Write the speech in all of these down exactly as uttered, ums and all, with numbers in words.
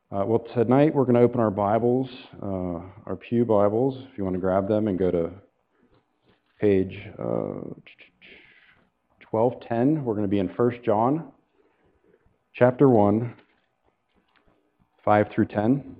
Uh, well, tonight we're going to open our Bibles, uh, our Pew Bibles, if you want to grab them and go to page uh, twelve ten. We're going to be in First John, chapter one, five through ten.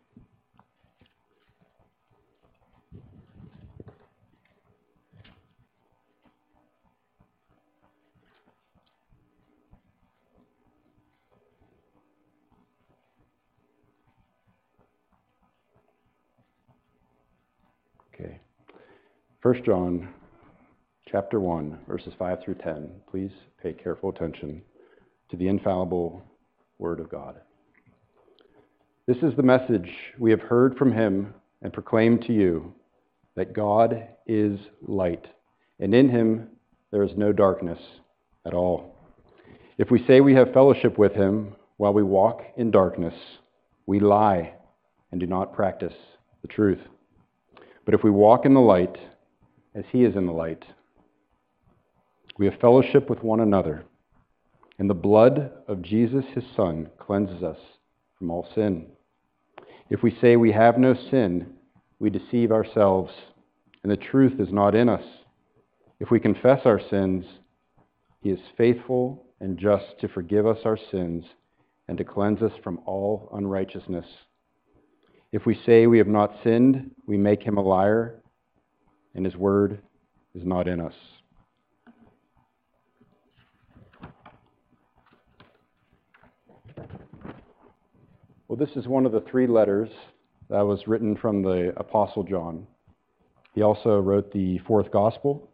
Okay. First John, chapter one, verses five through ten. Please pay careful attention to the infallible Word of God. This is the message we have heard from him and proclaimed to you, that God is light, and in him there is no darkness at all. If we say we have fellowship with him while we walk in darkness, we lie and do not practice the truth. But if we walk in the light, as he is in the light, we have fellowship with one another, and the blood of Jesus, his Son, cleanses us from all sin. If we say we have no sin, we deceive ourselves, and the truth is not in us. If we confess our sins, he is faithful and just to forgive us our sins and to cleanse us from all unrighteousness. If we say we have not sinned, we make him a liar, and his word is not in us. Well, this is one of the three letters that was written from the Apostle John. He also wrote the fourth gospel,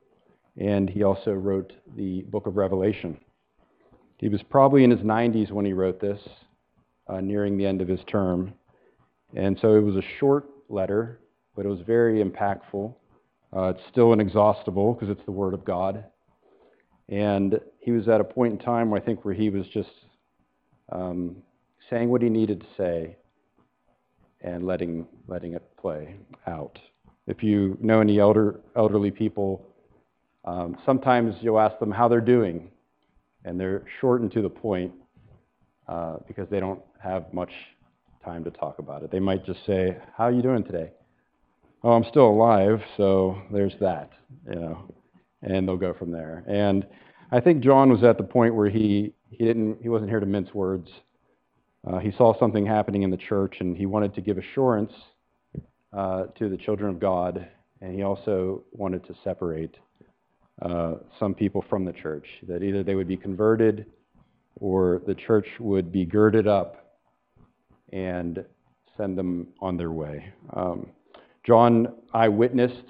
and he also wrote the book of Revelation. He was probably in his nineties when he wrote this, uh, nearing the end of his term. And so it was a short letter, but it was very impactful. Uh, it's still inexhaustible because it's the Word of God. And he was at a point in time, I think, where he was just um, saying what he needed to say and letting letting it play out. If you know any elder elderly people, um, sometimes you'll ask them how they're doing, and they're short and to the point uh, because they don't have much time to talk about it. They might just say, "How are you doing today?" "Oh, I'm still alive," so there's that, you know, and they'll go from there. And I think John was at the point where he he didn't he wasn't here to mince words. Uh, he saw something happening in the church, and he wanted to give assurance uh, to the children of God, and he also wanted to separate uh, some people from the church, that either they would be converted or the church would be girded up and send them on their way. Um, John eyewitnessed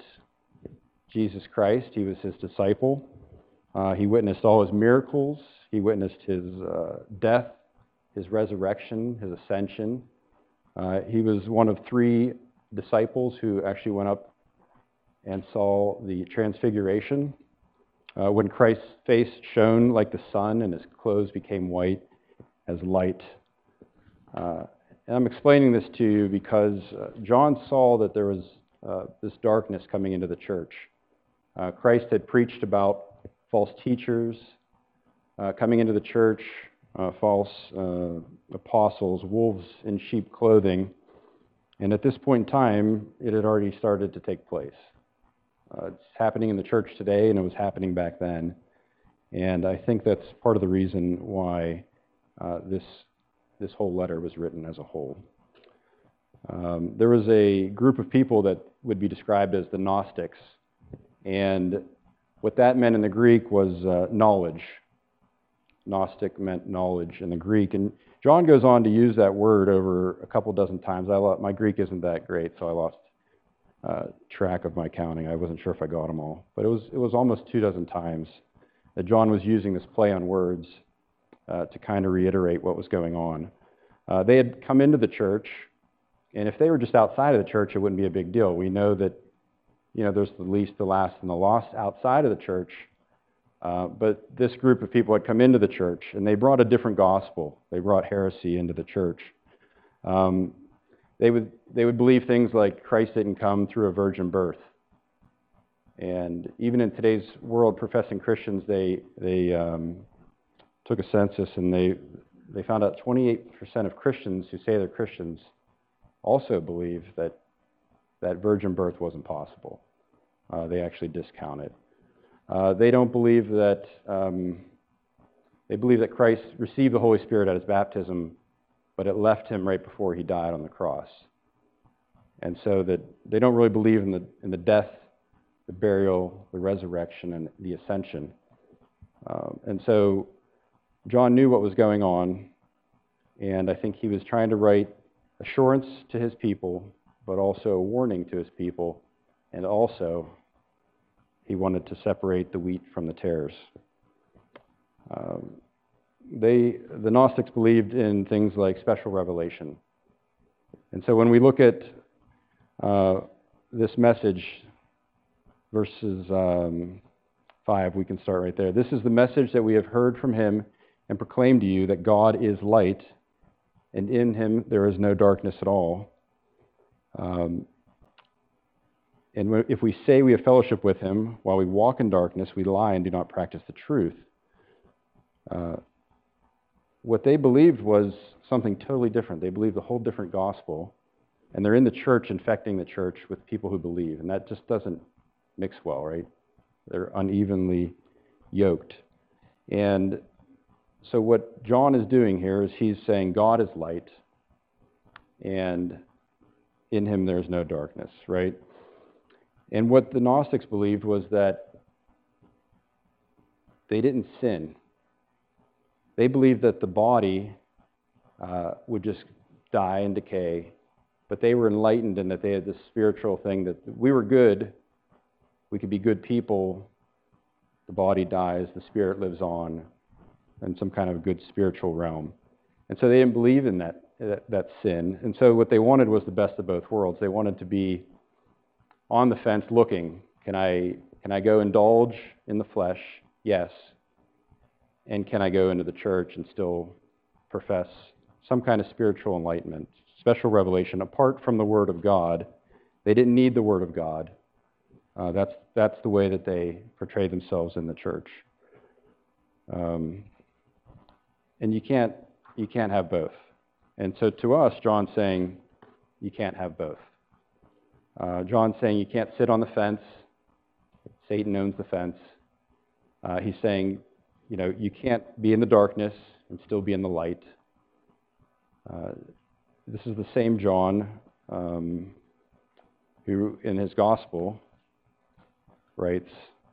Jesus Christ. He was his disciple. Uh, he witnessed all his miracles. He witnessed his uh, death, his resurrection, his ascension. Uh, he was one of three disciples who actually went up and saw the transfiguration. Uh, when Christ's face shone like the sun and his clothes became white as light. Uh, and I'm explaining this to you because uh, John saw that there was uh, this darkness coming into the church. Uh, Christ had preached about false teachers uh, coming into the church, Uh, false uh, apostles, wolves in sheep clothing. And at this point in time, it had already started to take place. Uh, it's happening in the church today, and it was happening back then. And I think that's part of the reason why uh, this, this whole letter was written as a whole. Um, there was a group of people that would be described as the Gnostics. And what that meant in the Greek was uh, knowledge. Gnostic meant knowledge in the Greek. And John goes on to use that word over a couple dozen times. I lost, my Greek isn't that great, so I lost uh, track of my counting. I wasn't sure if I got them all. But it was it was almost two dozen times that John was using this play on words uh, to kind of reiterate what was going on. Uh, they had come into the church, and if they were just outside of the church, it wouldn't be a big deal. We know that, you know, there's the least, the last, and the lost outside of the church. Uh, but this group of people had come into the church, and they brought a different gospel. They brought heresy into the church. Um, they would they would believe things like Christ didn't come through a virgin birth. And even in today's world, professing Christians, they they um, took a census, and they they found out twenty-eight percent of Christians who say they're Christians also believe that that virgin birth wasn't possible. Uh, they actually discount it. Uh, they don't believe that, um, they believe that Christ received the Holy Spirit at his baptism, but it left him right before he died on the cross. And so that they don't really believe in the in the death, the burial, the resurrection, and the ascension. Um, and so John knew what was going on, and I think he was trying to write assurance to his people, but also a warning to his people, and also he wanted to separate the wheat from the tares. Um, they, the Gnostics believed in things like special revelation. And so when we look at uh, this message, verses um, five, we can start right there. This is the message that we have heard from him and proclaim to you, that God is light, and in him there is no darkness at all. Um, and if we say we have fellowship with him while we walk in darkness, we lie and do not practice the truth. Uh, what they believed was something totally different. They believed a whole different gospel, and they're in the church infecting the church with people who believe, and that just doesn't mix well, right? They're unevenly yoked. And so what John is doing here is he's saying God is light, and in him there's no darkness, right? And what the Gnostics believed was that they didn't sin. They believed that the body uh, would just die and decay, but they were enlightened and that they had this spiritual thing that we were good, we could be good people, the body dies, the spirit lives on, in some kind of good spiritual realm. And so they didn't believe in that, that, that sin. And so what they wanted was the best of both worlds. They wanted to be on the fence looking. Can I, can I go indulge in the flesh? Yes. And can I go into the church and still profess some kind of spiritual enlightenment, special revelation, apart from the Word of God? They didn't need the Word of God. Uh, that's, that's the way that they portray themselves in the church. Um, and you can't, you can't have both. And so to us, John's saying you can't have both. Uh, John's saying you can't sit on the fence. Satan owns the fence. Uh, he's saying, you know, you can't be in the darkness and still be in the light. Uh, this is the same John um, who, in his gospel, writes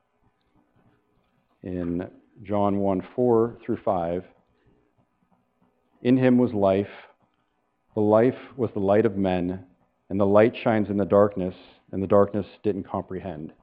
in John one, four through five, in him was life. The life was the light of men, and the light shines in the darkness, and the darkness didn't comprehend.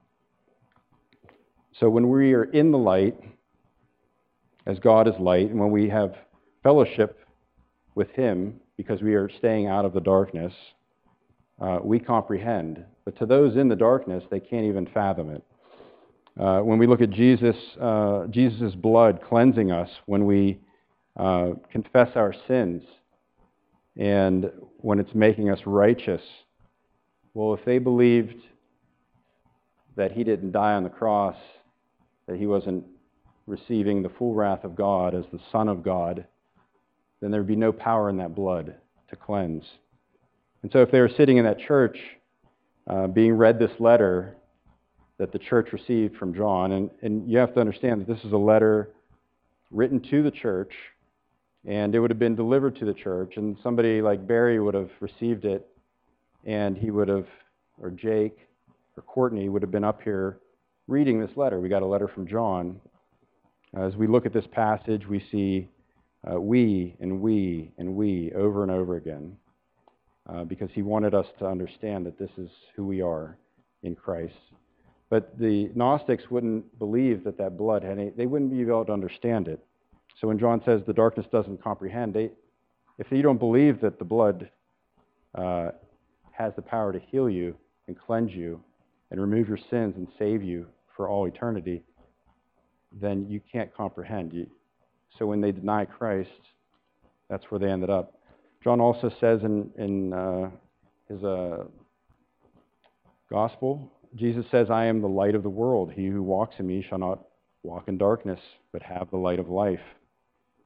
So when we are in the light, as God is light, and when we have fellowship with him, because we are staying out of the darkness, uh, we comprehend. But to those in the darkness, they can't even fathom it. Uh, when we look at Jesus, uh, Jesus' blood cleansing us, when we uh, confess our sins, and when it's making us righteous, well, if they believed that he didn't die on the cross, that he wasn't receiving the full wrath of God as the Son of God, then there would be no power in that blood to cleanse. And so if they were sitting in that church, uh, being read this letter that the church received from John, and, and you have to understand that this is a letter written to the church, and it would have been delivered to the church, and somebody like Barry would have received it, and he would have, or Jake, or Courtney would have been up here reading this letter. We got a letter from John. As we look at this passage, we see uh, we and we and we over and over again, uh, because he wanted us to understand that this is who we are in Christ. But the Gnostics wouldn't believe that that blood had any, they wouldn't be able to understand it. So when John says the darkness doesn't comprehend, they, if you don't believe that the blood uh, has the power to heal you and cleanse you and remove your sins and save you for all eternity, then you can't comprehend. You, so when they deny Christ, that's where they ended up. John also says in, in uh, his uh, gospel, Jesus says, I am the light of the world. He who walks in me shall not walk in darkness, but have the light of life.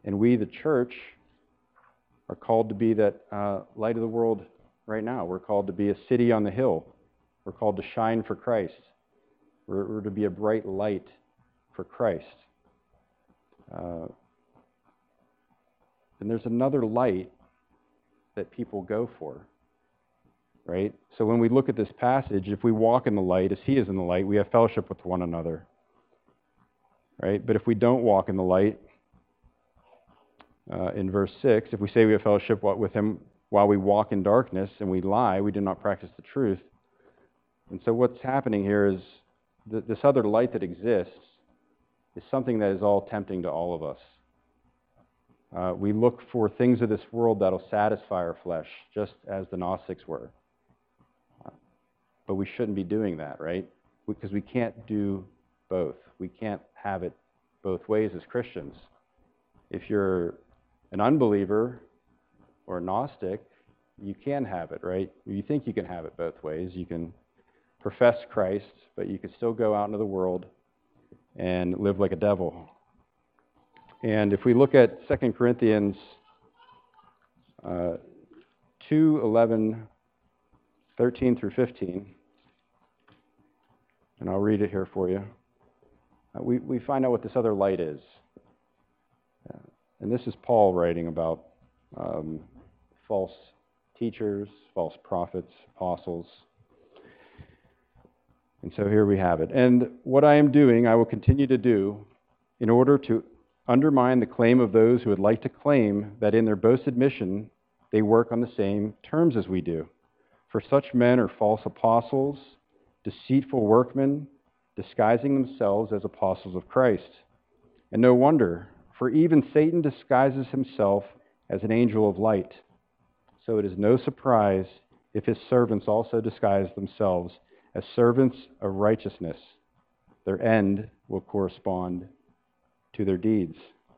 And we, the church, are called to be that uh, light of the world right now. We're called to be a city on the hill. We're called to shine for Christ. We're, we're to be a bright light for Christ. Uh, and there's another light that people go for, right? So when we look at this passage, if we walk in the light as he is in the light, we have fellowship with one another, right? But if we don't walk in the light, uh, in verse six, if we say we have fellowship with him while we walk in darkness and we lie, we do not practice the truth. And so what's happening here is th- this other light that exists is something that is all tempting to all of us. Uh, we look for things of this world that'll satisfy our flesh, just as the Gnostics were. Uh, but we shouldn't be doing that, right? Because we can't do both. We can't have it both ways as Christians. If you're an unbeliever or a Gnostic, you can have it, right? You think you can have it both ways. You can profess Christ, but you can still go out into the world and live like a devil. And if we look at Second Corinthians uh, two, eleven, thirteen through fifteen, and I'll read it here for you, uh, we, we find out what this other light is. Uh, and this is Paul writing about um, false teachers, false prophets, apostles. And so here we have it. And what I am doing, I will continue to do in order to undermine the claim of those who would like to claim that in their boasted mission they work on the same terms as we do. For such men are false apostles, deceitful workmen, disguising themselves as apostles of Christ. And no wonder, for even Satan disguises himself as an angel of light. So it is no surprise if his servants also disguise themselves as servants of righteousness. Their end will correspond to their deeds.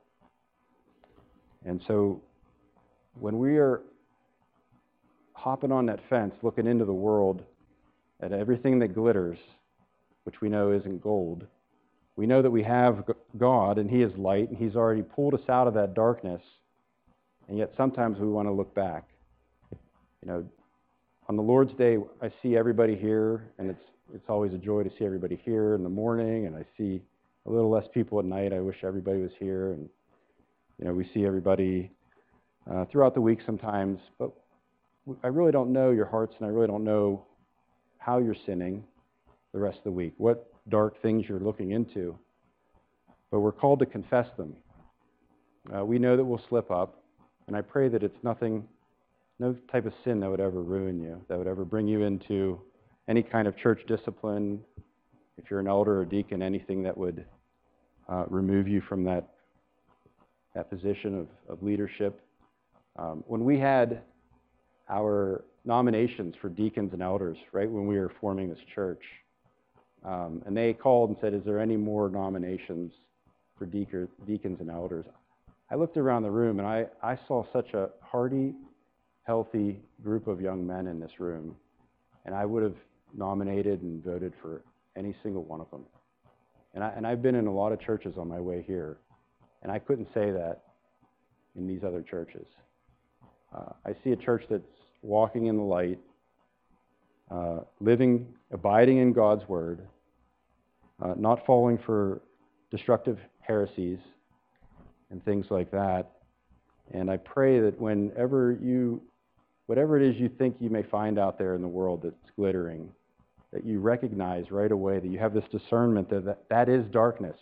And so when we are hopping on that fence, looking into the world at everything that glitters, which we know isn't gold, we know that we have God and he is light and he's already pulled us out of that darkness, and yet sometimes we want to look back. You know, on the Lord's Day, I see everybody here, and it's it's always a joy to see everybody here in the morning, and I see a little less people at night. I wish everybody was here, and you know, we see everybody uh, throughout the week sometimes, but I really don't know your hearts, and I really don't know how you're sinning the rest of the week, what dark things you're looking into, but we're called to confess them. Uh, we know that we'll slip up, and I pray that it's nothing, no type of sin that would ever ruin you, that would ever bring you into any kind of church discipline. If you're an elder or deacon, anything that would uh, remove you from that that position of, of leadership. Um, when we had our nominations for deacons and elders, right, when we were forming this church, um, and they called and said, is there any more nominations for deacon, deacons and elders? I looked around the room and I, I saw such a hearty, healthy group of young men in this room, and I would have nominated and voted for any single one of them. And, I, and I've been in a lot of churches on my way here, and I couldn't say that in these other churches. Uh, I see a church that's walking in the light, uh, living, abiding in God's word, uh, not falling for destructive heresies and things like that. And I pray that whenever you, whatever it is you think you may find out there in the world that's glittering, that you recognize right away, that you have this discernment that that, that is darkness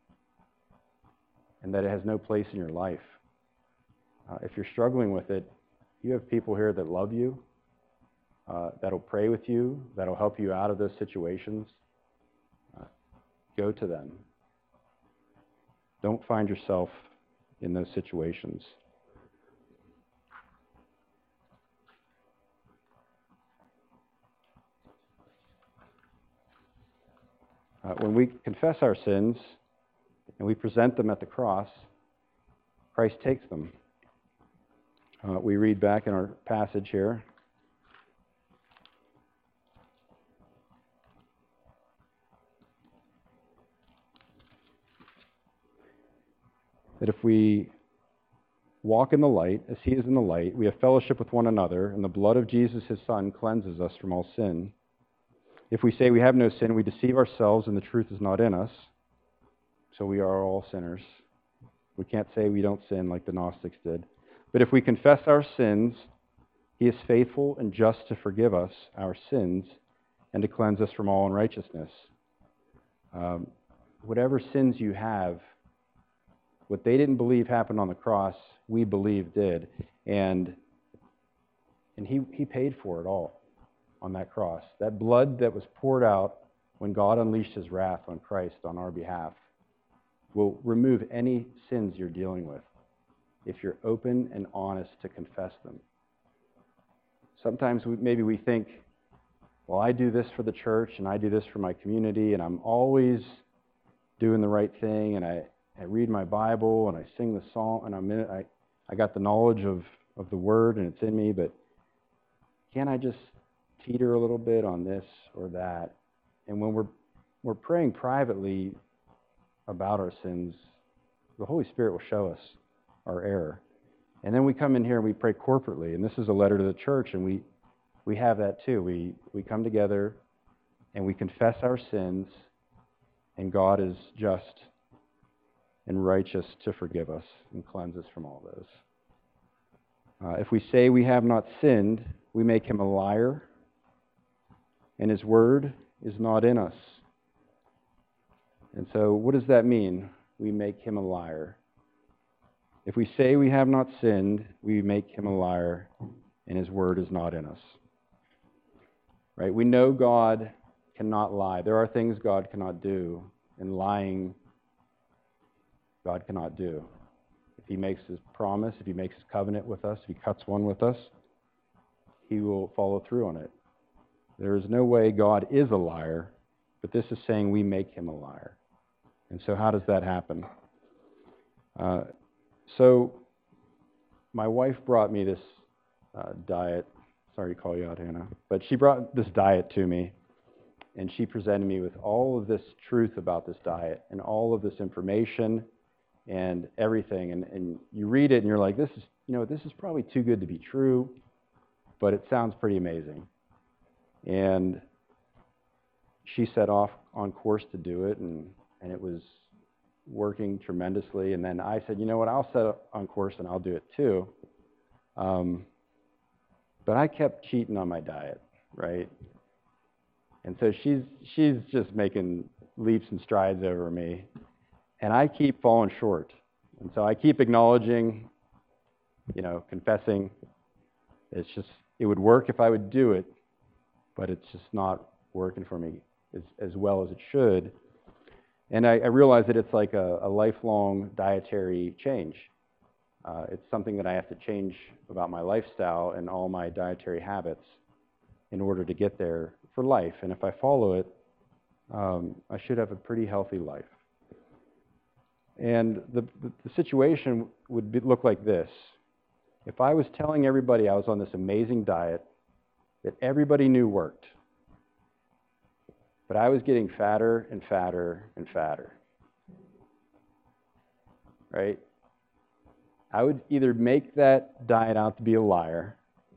and that it has no place in your life. Uh, if you're struggling with it, you have people here that love you, uh, that'll pray with you, that'll help you out of those situations. Uh, go to them. Don't find yourself in those situations. Uh, when we confess our sins and we present them at the cross, Christ takes them. Uh, we read back in our passage here. That if we walk in the light as he is in the light. We have fellowship with one another, and the blood of Jesus, his Son, cleanses us from all sin. If we say we have no sin, we deceive ourselves, and the truth is not in us. So we are all sinners. We can't say we don't sin like the Gnostics did. But if we confess our sins, he is faithful and just to forgive us our sins and to cleanse us from all unrighteousness. Um, whatever sins you have, what they didn't believe happened on the cross, we believe did. And and he, he paid for it all on that cross. That blood that was poured out when God unleashed his wrath on Christ on our behalf will remove any sins you're dealing with if you're open and honest to confess them. Sometimes we, maybe we think, well, I do this for the church and I do this for my community and I'm always doing the right thing and I, I read my Bible and I sing the song and I'm in it, I, I got the knowledge of, of the word and it's in me, but can't I just teeter a little bit on this or that? And when we're we're praying privately about our sins, the Holy Spirit will show us our error. And then we come in here and we pray corporately, and this is a letter to the church, and we we have that too. We we come together and we confess our sins, and God is just and righteous to forgive us and cleanse us from all those. Uh, if we say we have not sinned, we make him a liar, and his word is not in us. And so what does that mean? We make him a liar. If we say we have not sinned, we make him a liar, and his word is not in us. Right? We know God cannot lie. There are things God cannot do, and lying God cannot do. If he makes his promise, if he makes his covenant with us, if he cuts one with us, he will follow through on it. There is no way God is a liar, but this is saying we make him a liar. And so how does that happen? Uh, so my wife brought me this uh, diet. Sorry to call you out, Hannah. But she brought this diet to me, and she presented me with all of this truth about this diet and all of this information and everything. And, and you read it, and you're like, this is, you know, this is probably too good to be true, but it sounds pretty amazing. And she set off on course to do it, and, and it was working tremendously. And then I said, you know what, I'll set on course and I'll do it too. Um, but I kept cheating on my diet, right? And so she's she's just making leaps and strides over me, and I keep falling short. And so I keep acknowledging, you know, confessing. It's just, it would work if I would do it, but it's just not working for me as, as well as it should. And I, I realize that it's like a, a lifelong dietary change. Uh, it's something that I have to change about my lifestyle and all my dietary habits in order to get there for life. And if I follow it, um, I should have a pretty healthy life. And the, the, the situation would be, look like this. If I was telling everybody I was on this amazing diet that everybody knew worked, but I was getting fatter and fatter and fatter, right? I would either make that diet out to be a liar,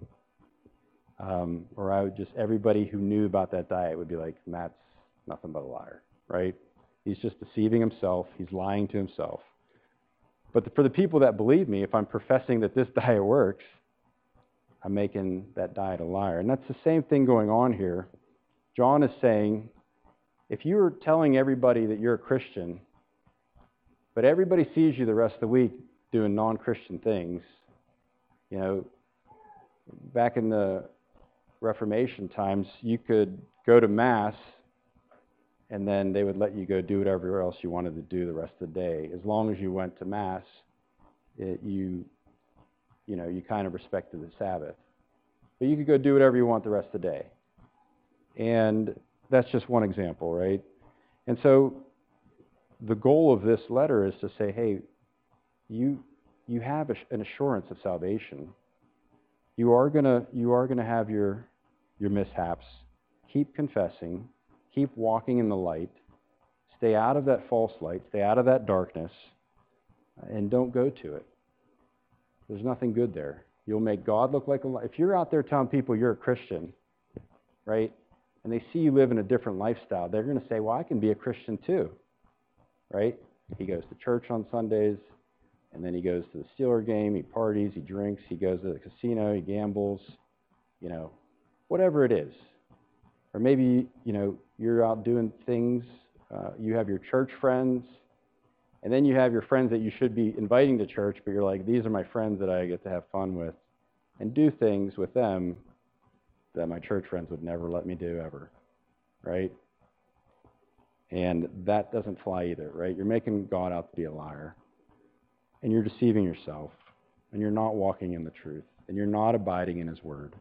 um, or I would just, everybody who knew about that diet would be like, Matt's nothing but a liar, right? He's just deceiving himself. He's lying to himself. But the, for the people that believe me, if I'm professing that this diet works, I'm making that diet a liar. And that's the same thing going on here. John is saying, if you're telling everybody that you're a Christian, but everybody sees you the rest of the week doing non-Christian things, you know, back in the Reformation times, you could go to Mass and then they would let you go do whatever else you wanted to do the rest of the day. As long as you went to Mass, it, you, you know, you kind of respected the Sabbath. But you could go do whatever you want the rest of the day. And that's just one example, right? And so the goal of this letter is to say, hey, you you have an assurance of salvation. You are gonna you are gonna have your your mishaps. Keep confessing. Keep walking in the light. Stay out of that false light. Stay out of that darkness, and don't go to it. There's nothing good there. You'll make God look like a li- if you're out there telling people you're a Christian, right, and they see you live in a different lifestyle, they're going to say, well, I can be a Christian too, right? He goes to church on Sundays, and then he goes to the Steeler game, he parties, he drinks, he goes to the casino, he gambles, you know, whatever it is. Or maybe, you know, you're out doing things, uh, you have your church friends, and then you have your friends that you should be inviting to church, but you're like, these are my friends that I get to have fun with, and do things with them that my church friends would never let me do ever, right? And that doesn't fly either, right? You're making God out to be a liar, and you're deceiving yourself, and you're not walking in the truth, and you're not abiding in His Word.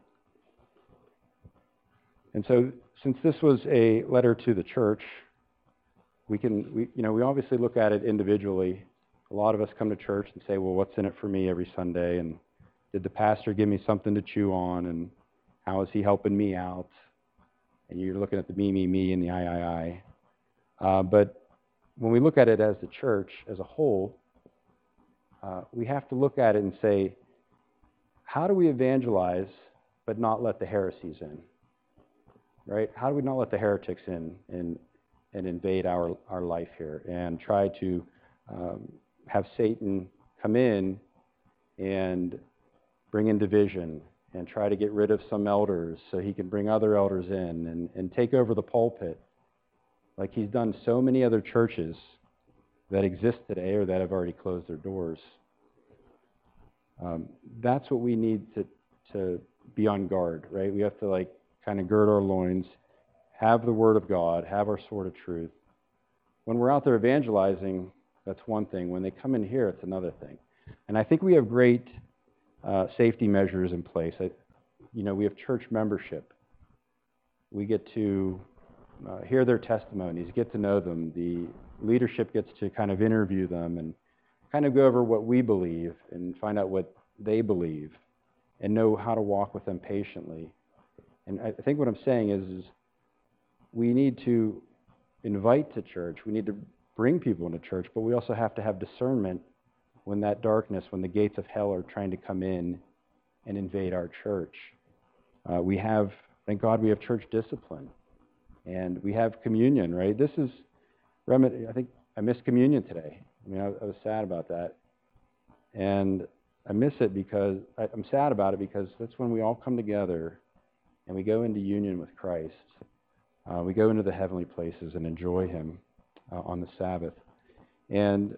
And so, since this was a letter to the church, we can, we, you know, we obviously look at it individually. A lot of us come to church and say, well, what's in it for me every Sunday? And did the pastor give me something to chew on? And how is he helping me out? And you're looking at the me, me, me, and the I, I, I. Uh, but when we look at it as the church as a whole, uh, we have to look at it and say, how do we evangelize but not let the heresies in? Right? How do we not let the heretics in and and invade our, our life here and try to um, have Satan come in and bring in division and try to get rid of some elders so he can bring other elders in and, and take over the pulpit like he's done so many other churches that exist today or that have already closed their doors. Um, that's what we need to, to be on guard, right? We have to like kind of gird our loins, have the Word of God, have our sword of truth. When we're out there evangelizing, that's one thing. When they come in here, it's another thing. And I think we have great uh, safety measures in place. I, you know, we have church membership. We get to uh, hear their testimonies, get to know them. The leadership gets to kind of interview them and kind of go over what we believe and find out what they believe and know how to walk with them patiently. And I think what I'm saying is, is we need to invite to church. We need to bring people into church, but we also have to have discernment when that darkness, when the gates of hell are trying to come in and invade our church. Uh, we have, thank God we have church discipline. And we have communion, right? This is, remedy. I think I missed communion today. I mean, I, I was sad about that. And I miss it because, I, I'm sad about it because that's when we all come together and we go into union with Christ. Uh, we go into the heavenly places and enjoy Him uh, on the Sabbath. And,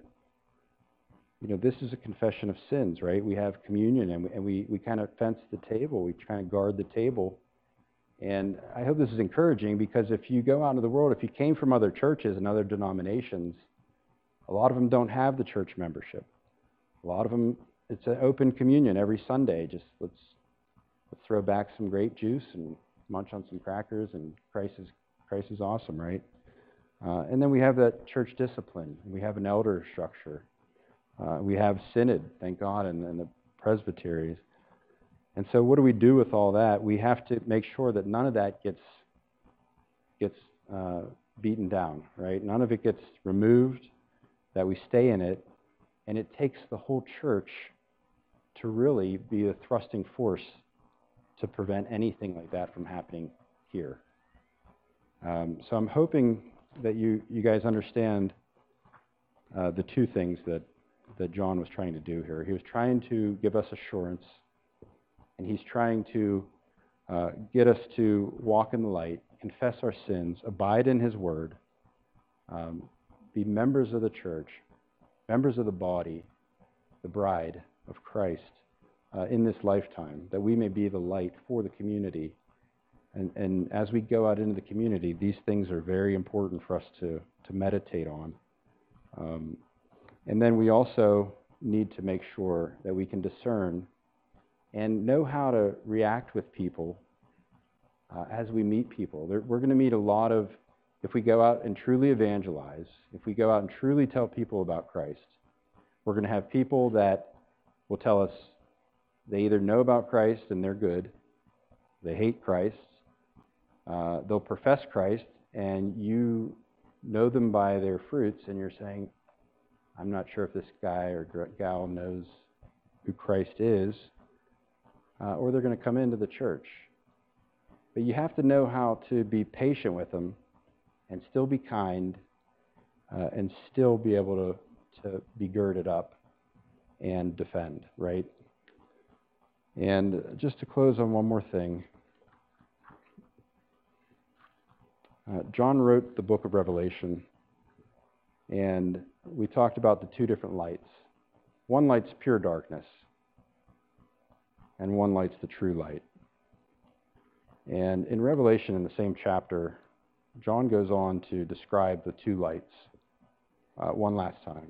you know, this is a confession of sins, right? We have communion, and we, and we, we kind of fence the table. We kind of guard the table. And I hope this is encouraging because if you go out into the world, if you came from other churches and other denominations, a lot of them don't have the church membership. A lot of them, it's an open communion every Sunday. Just let's, let's throw back some grape juice and munch on some crackers, and Christ is, Christ is awesome, right? Uh, and then we have that church discipline. We have an elder structure. Uh, we have synod, thank God, and, and the presbyteries. And so what do we do with all that? We have to make sure that none of that gets, gets uh, beaten down, right? None of it gets removed, that we stay in it. And it takes the whole church to really be a thrusting force to prevent anything like that from happening here. Um, so I'm hoping that you, you guys understand uh, the two things that, that John was trying to do here. He was trying to give us assurance, and he's trying to uh, get us to walk in the light, confess our sins, abide in His Word, um, be members of the church, members of the body, the bride of Christ, Uh, in this lifetime, that we may be the light for the community. And, and as we go out into the community, these things are very important for us to, to meditate on. Um, and then we also need to make sure that we can discern and know how to react with people uh, as we meet people. There, we're going to meet a lot of, if we go out and truly evangelize, if we go out and truly tell people about Christ, we're going to have people that will tell us they either know about Christ and they're good, they hate Christ, uh, they'll profess Christ, and you know them by their fruits, and you're saying, I'm not sure if this guy or gal knows who Christ is, uh, or they're going to come into the church. But you have to know how to be patient with them and still be kind uh, and still be able to, to be girded up and defend, right? And just to close on one more thing, uh, John wrote the book of Revelation, and we talked about the two different lights. One light's pure darkness, and one light's the true light. And in Revelation, in the same chapter, John goes on to describe the two lights uh, one last time.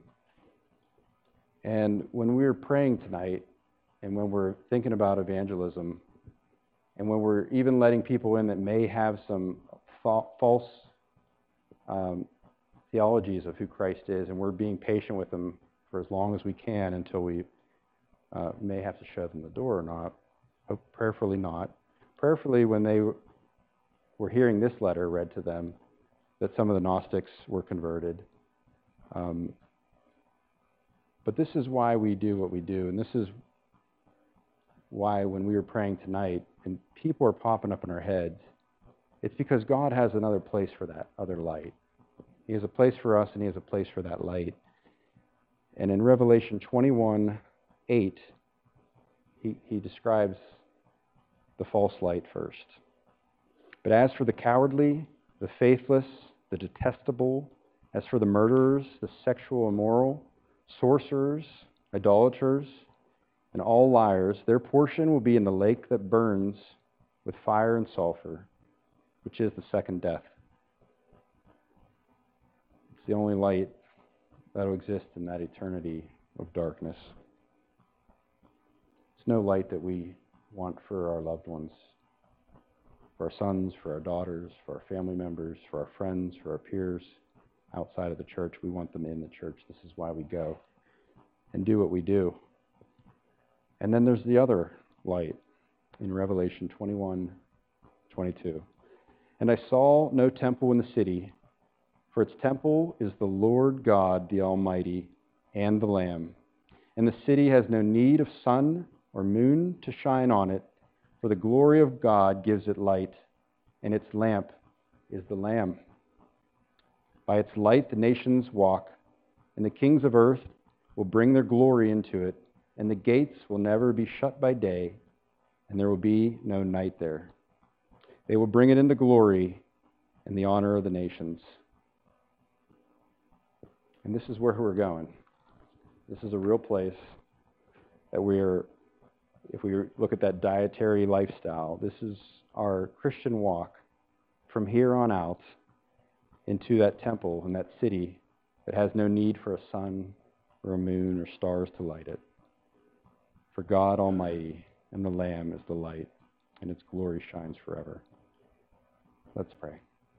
And when we're praying tonight, and when we're thinking about evangelism, and when we're even letting people in that may have some fa- false um, theologies of who Christ is, and we're being patient with them for as long as we can until we uh, may have to show them the door or not, but prayerfully not. Prayerfully, when they were hearing this letter read to them, that some of the Gnostics were converted. Um, but this is why we do what we do, and this is why when we were praying tonight, and people are popping up in our heads, it's because God has another place for that other light. He has a place for us, and He has a place for that light. And in Revelation twenty-one eight, he, he describes the false light first. But as for the cowardly, the faithless, the detestable, as for the murderers, the sexual immoral, sorcerers, idolaters, and all liars, their portion will be in the lake that burns with fire and sulfur, which is the second death. It's the only light that will exist in that eternity of darkness. It's no light that we want for our loved ones, for our sons, for our daughters, for our family members, for our friends, for our peers outside of the church. We want them in the church. This is why we go and do what we do. And then there's the other light in Revelation twenty-one twenty-two. And I saw no temple in the city, for its temple is the Lord God, the Almighty, and the Lamb. And the city has no need of sun or moon to shine on it, for the glory of God gives it light, and its lamp is the Lamb. By its light the nations walk, and the kings of earth will bring their glory into it, and the gates will never be shut by day, and there will be no night there. They will bring it into glory and the honor of the nations. And this is where we're going. This is a real place that we're, if we look at that dietary lifestyle, this is our Christian walk from here on out into that temple and that city that has no need for a sun or a moon or stars to light it. For God Almighty and the Lamb is the light, and its glory shines forever. Let's pray.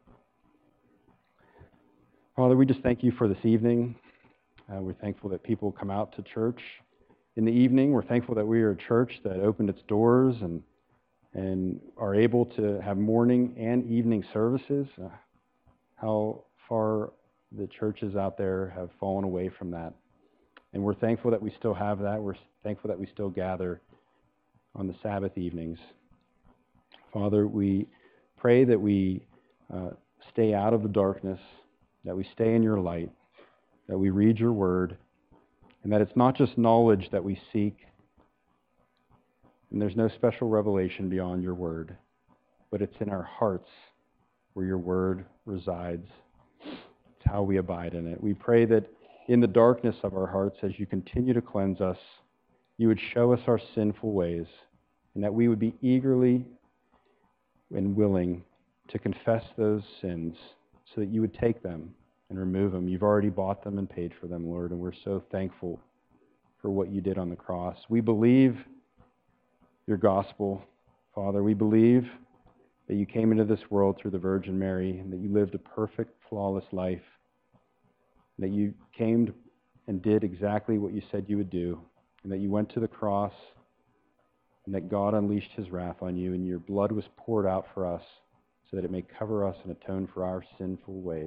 Father, we just thank you for this evening. Uh, we're thankful that people come out to church in the evening. We're thankful that we are a church that opened its doors and and are able to have morning and evening services. Uh, how far the churches out there have fallen away from that. And we're thankful that we still have that. We're thankful that we still gather on the Sabbath evenings. Father, we pray that we uh, stay out of the darkness, that we stay in your light, that we read your word, and that it's not just knowledge that we seek, and there's no special revelation beyond your word, but it's in our hearts where your word resides. It's how we abide in it. We pray that in the darkness of our hearts, as you continue to cleanse us, you would show us our sinful ways, and that we would be eagerly and willing to confess those sins so that you would take them and remove them. You've already bought them and paid for them, Lord, and we're so thankful for what you did on the cross. We believe your gospel, Father. We believe that you came into this world through the Virgin Mary, and that you lived a perfect, flawless life, that you came and did exactly what you said you would do, and that you went to the cross, and that God unleashed his wrath on you, and your blood was poured out for us so that it may cover us and atone for our sinful ways.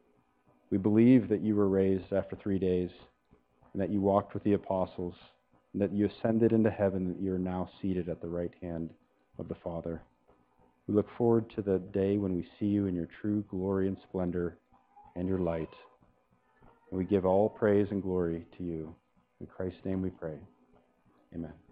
We believe that you were raised after three days, and that you walked with the apostles, and that you ascended into heaven, that you are now seated at the right hand of the Father. We look forward to the day when we see you in your true glory and splendor and your light. And we give all praise and glory to you. In Christ's name we pray. Amen.